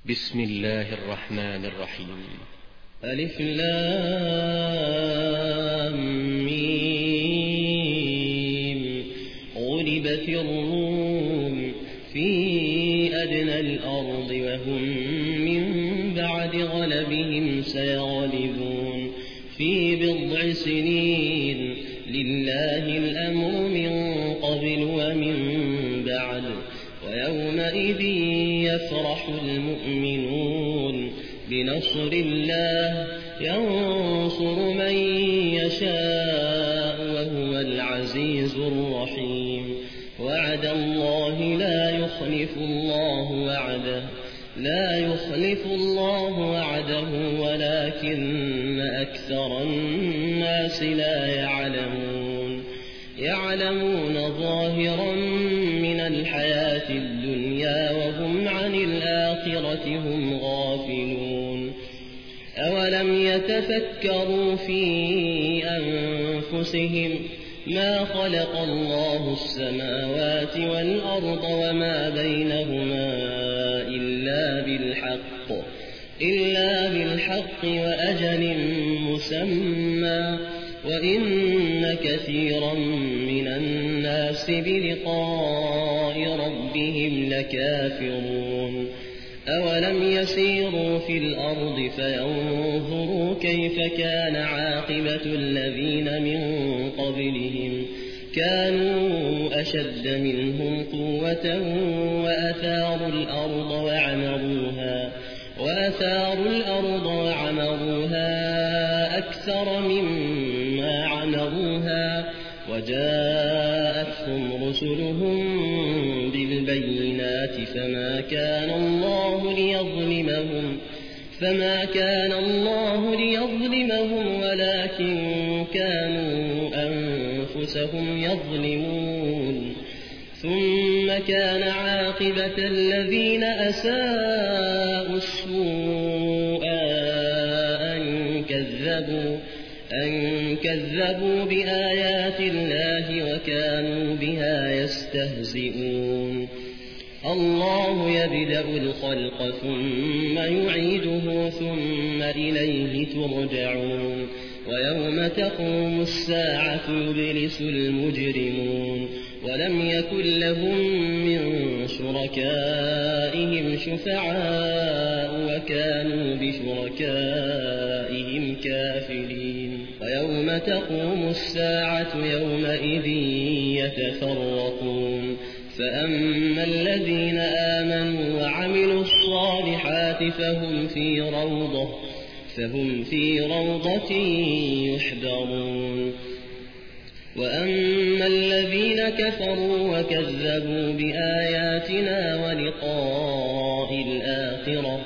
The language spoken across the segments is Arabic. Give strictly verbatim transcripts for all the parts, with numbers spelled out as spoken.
بسم الله الرحمن الرحيم. ألف لام ميم. غلبت الروم في أدنى الأرض وهم من بعد غلبهم سيغلبون في بضع سنين. لله الأمر من قبل ومن بعد ويومئذ يفرح المؤمنون بنصر الله ينصر من يشاء وهو العزيز الرحيم. وعد الله لا يخلف الله وعده لا يخلف الله وعده ولكن أكثر الناس لا يعلمون. يعلمون ظاهرا من الحياة الدنيا وهم عن الآخرة هم غافلون. أولم يتفكروا في أنفسهم ما خلق الله السماوات والأرض وما بينهما إلا بالحق إلا بالحق وأجل مسمى وإن كثيرا من الناس بلقاء ربهم لكافرون. أولم يسيروا في الأرض فينظروا كيف كان عاقبة الذين من قبلهم كانوا أشد منهم قوة وأثاروا الأرض وعمروها وأثاروا الأرض وعمروها أكثر مما عمروها وجاءتهم رسلهم بالبينات فما كان الله ليظلمهم فما كان الله ليظلمهم ولكن كانوا أنفسهم يظلمون. ثم كان عاقبة الذين أساءوا السوء أن كذبوا أن كذبوا بآيات الله وكانوا بها يستهزئون. الله يبدأ الخلق ثم يعيده ثم إليه ترجعون. ويوم تقوم الساعة يبلس المجرمون ولم يكن لهم من شركائهم شفعاء وكانوا بشركائهم كافرين. ويوم تقوم الساعة يومئذ يتفرقون فأما الذين آمنوا وعملوا الصالحات فهم في روضة فهم في روضة يحبرون. وأما الذين كفروا وكذبوا بآياتنا ولقاء الآخرة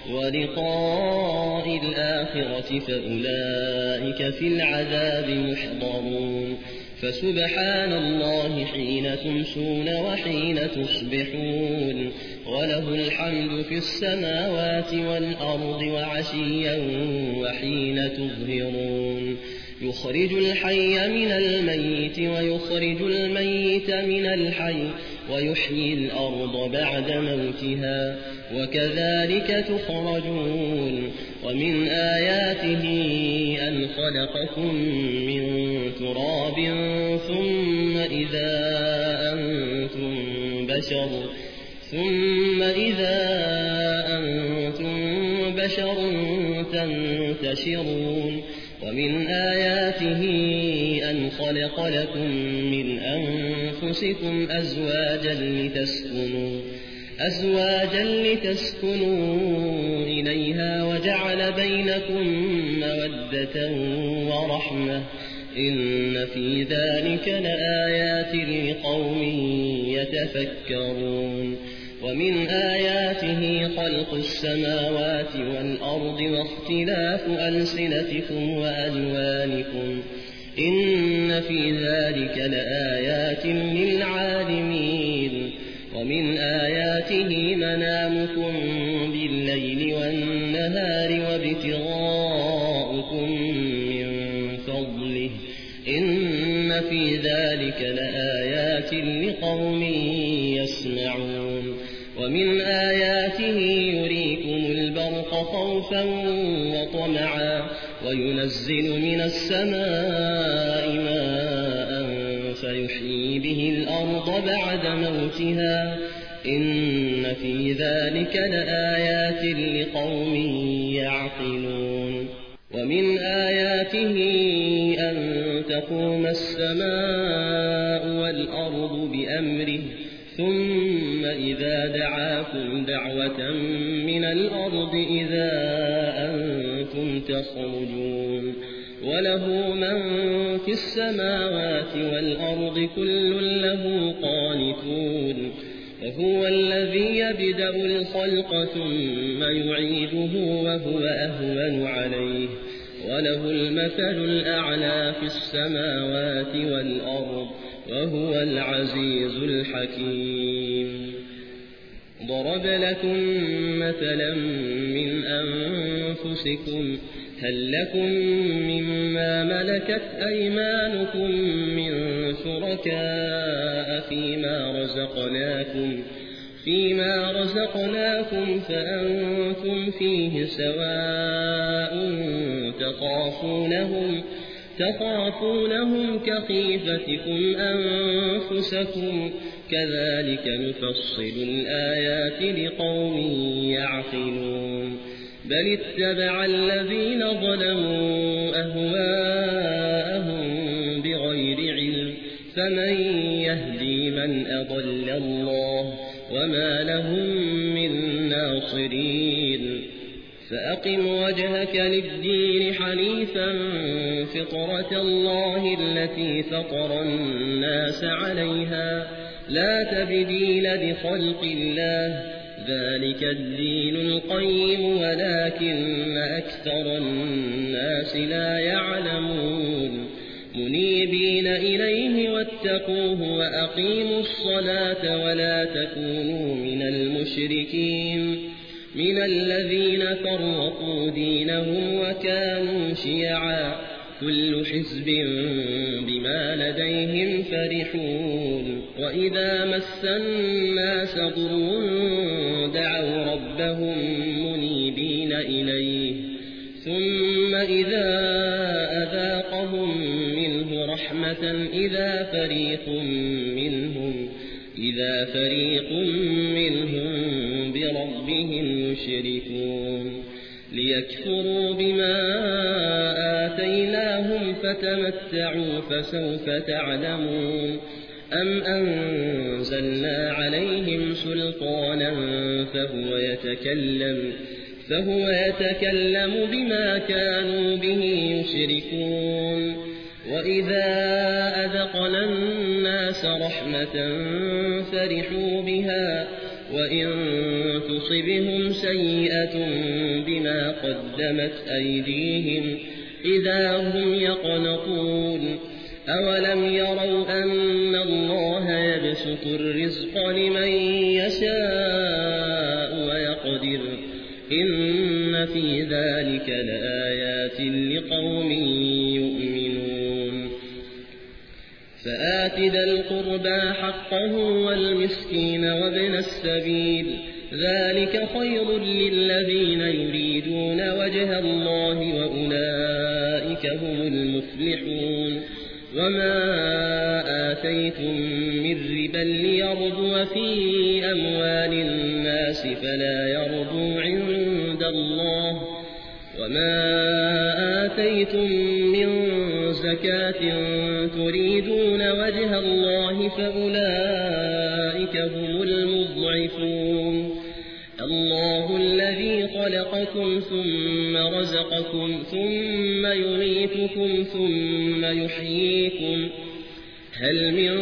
ولقاء الآخرة فأولئك في العذاب محضرون. فسبحان الله حين تمسون وحين تصبحون وله الحمد في السماوات والأرض وعشيا وحين تظهرون. يخرج الحي من الميت ويخرج الميت من الحي ويحيي الأرض بعد موتها وكذلك تخرجون. ومن آياته أن خلقكم من تراب ثم إذا أنتم بشر ثم إذا أنتم بشر تنتشرون. ومن آياته أن خلق لكم من أنفسكم أزواجا لتسكنوا أزواجا لتسكنوا إليها وجعل بينكم مودة ورحمة إن في ذلك لآيات لقوم يتفكرون. ومن آياته خلق السماوات والأرض واختلاف ألسنتكم وألوانكم إن في ذلك لآيات للعالمين. ومن آياته منامكم بالليل والنهار وابتغاؤكم من فضله إن في ذلك لآيات لقوم يسمعون. ومن آياته يريكم خوفا وطمعا وينزل من السماء ماء فيحيي به الأرض بعد موتها إن في ذلك لآيات لقوم يعقلون ومن آياته أن تقوم السماء والأرض بأمره ثم إذا دعاكم دعوة من الأرض إذا أنتم تخرجون وله من في السماوات والأرض كل له قانتون وهو الذي يبدأ الخلق ثم يعيده وهو أهون عليه وله المثل الأعلى في السماوات والأرض وهو العزيز الحكيم ضرب لكم مثلا من أنفسكم هل لكم مما ملكت أيمانكم من شركاء فيما رزقناكم فيما رزقناكم فأنتم فيه سواء تخافونهم تخافونهم كخيفتكم أنفسكم كذلك نفصل الآيات لقوم يعقلون بل اتبع الذين ظلموا أهواءهم بغير علم فمن يهدي من أضل الله وما لهم من ناصرين فأقم وجهك للدين حنيفا فطرة الله التي فطر الناس عليها لا تبديل لخلق الله ذلك الدين القيم ولكن أكثر الناس لا يعلمون منيبين إليه واتقوه وأقيموا الصلاة ولا تكونوا من المشركين من الذين فرقوا دينهم وكانوا شيعا كل حزب بما لديهم فرحون وإذا مس الناس ضر دعوا ربهم منيبين إليه ثم إذا أذاقهم منه رحمة إذا فريق منهم إذا فريق منهم بربهم يشركون ليكفروا بما آتيناهم فتمتعوا فسوف تعلمون أم أنزلنا عليهم سلطانا فهو يتكلم فهو يتكلم بما كانوا به يشركون وإذا أذقنا الناس رحمة فرحوا بها وإن تصبهم سيئة بما قدمت أيديهم إذا هم يقنطون أولم يروا أن الله يبسط الرزق لمن يشاء ويقدر إن في ذلك لآيات لقوم يؤمنون فآت ذا القربى حقه والمسكين وابن السبيل ذلك خير للذين يريدون وجه الله وأولئك هم المفلحون وما آتيتم من ربا ليربو في أموال الناس فلا يربو عند الله وما آتيتم من زكاة تريدون وجه الله فأولئك هم المضعفون الله الذي خلقكم ثم رزقكم ثم يميتكم ثم يحييكم هل من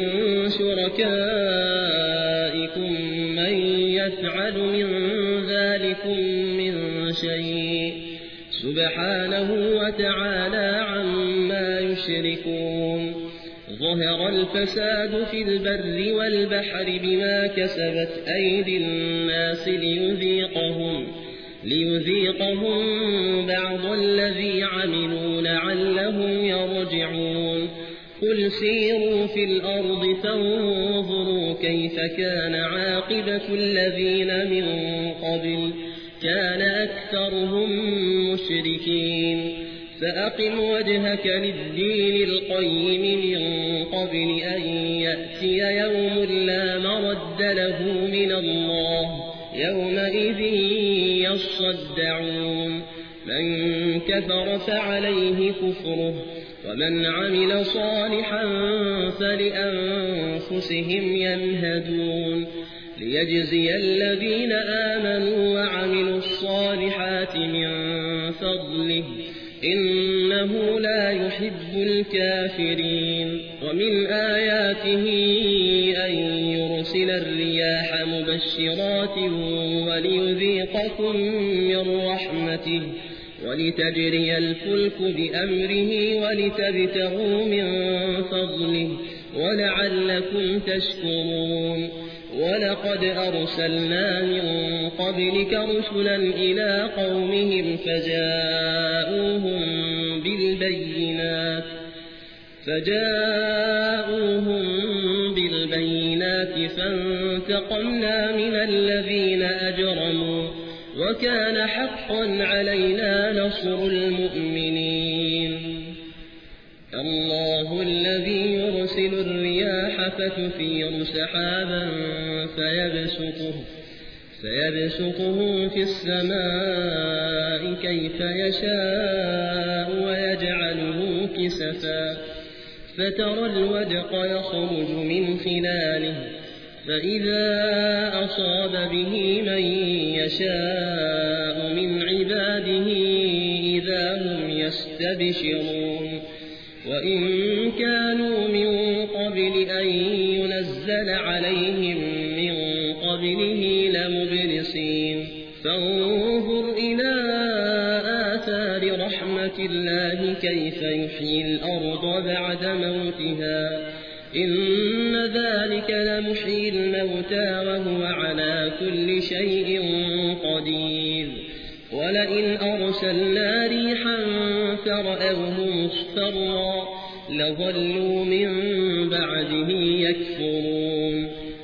شركائكم من يفعل من ذلكم من شيء سبحانه وتعالى عما يشركون ظهر الفساد في البر والبحر بما كسبت أيدي الناس ليذيقهم ليذيقهم بعض الذي عملوا لعلهم يرجعون قل سيروا في الأرض فانظروا كيف كان عاقبة الذين من قبل كان أكثرهم مشركين فأقم وجهك للدين القيم من قبل أن يأتي يوم لا مرد له من الله يومئذ يصدعون من كفر فعليه كفره ومن عمل صالحا فلأنفسهم يمهدون ليجزي الذين آمنوا وعملوا الصالحات من فضله إنه لا يحب الكافرين ومن آياته أن يرسل الرياح مبشرات وليذيقكم من رحمته ولتجري الفلك بأمره ولتبتغوا من فضله ولعلكم تشكرون ولقد أرسلنا من قبلك رسلا إلى قومهم فجاءوهم بالبينات فجاءوهم بالبينات فانتقمنا من الذين أجرموا وكان حقا علينا نصر المؤمنين الله الذي يرسل الرياح فتثير سحابا فيبسطه, فيبسطه في السماء كيف يشاء ويجعله كسفا فترى الودق يخرج من خلاله فإذا أصاب به من يشاء من عباده إذا هم يستبشرون وإن كانوا من قبل أن ينزل عليهم من قبله لمبلسين فانظر إلى آثار رحمة الله كيف يحيي الأرض بعد موتها إن ذلك لمحيي الموتى وهو على كل شيء قدير ولئن أرسلنا ريحا فرأوه مصفرا لظلوا من بعده يكفرون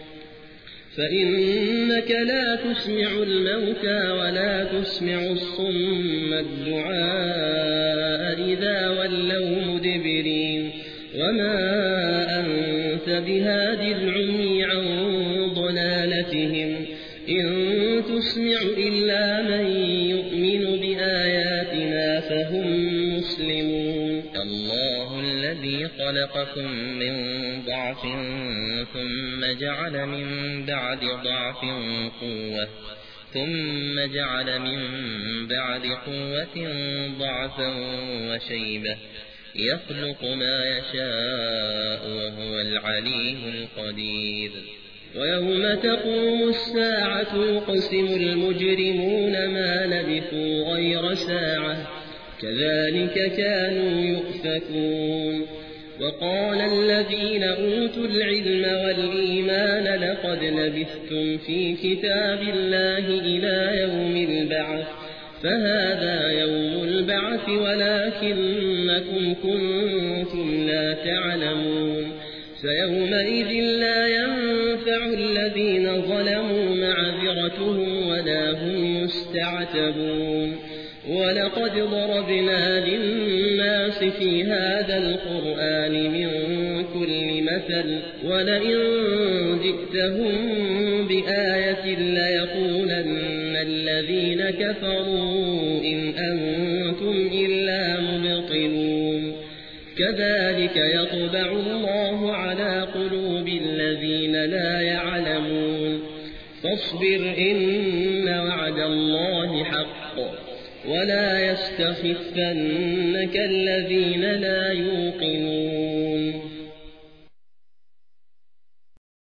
فإنك لا تسمع الموتى ولا تسمع الصم الدعاء إذا ولوا مدبرين وما أنت بهاد العمي عن ضلالتهم إن تسمع إلا من يؤمن بآياتنا فهم مسلمون الله الذي خلقكم من ضعف ثم جعل من بعد ضعف قوة ثم جعل من بعد قوة ضعفا وشيبة يخلق ما يشاء وهو العليم القدير ويوم تقوم الساعة يقسم المجرمون ما لبثوا غير ساعة كذلك كانوا يؤفكون وقال الذين أوتوا العلم والإيمان لقد لبثتم في كتاب الله إلى يوم البعث فهذا يوم البعث ولكنكم كنتم لا تعلمون فيومئذ لا ينفع الذين ظلموا معذرتهم ولا هم يستعتبون ولقد ضربنا للناس في هذا القرآن من كل مثل ولئن جئتهم بآية ليقولن الذين كفروا إن أنتم إلا مبطلون كذلك يطبع الله على قلوب الذين لا يعلمون فاصبر إن وعد الله حق ولا يستخفنك الذين لا يوقنون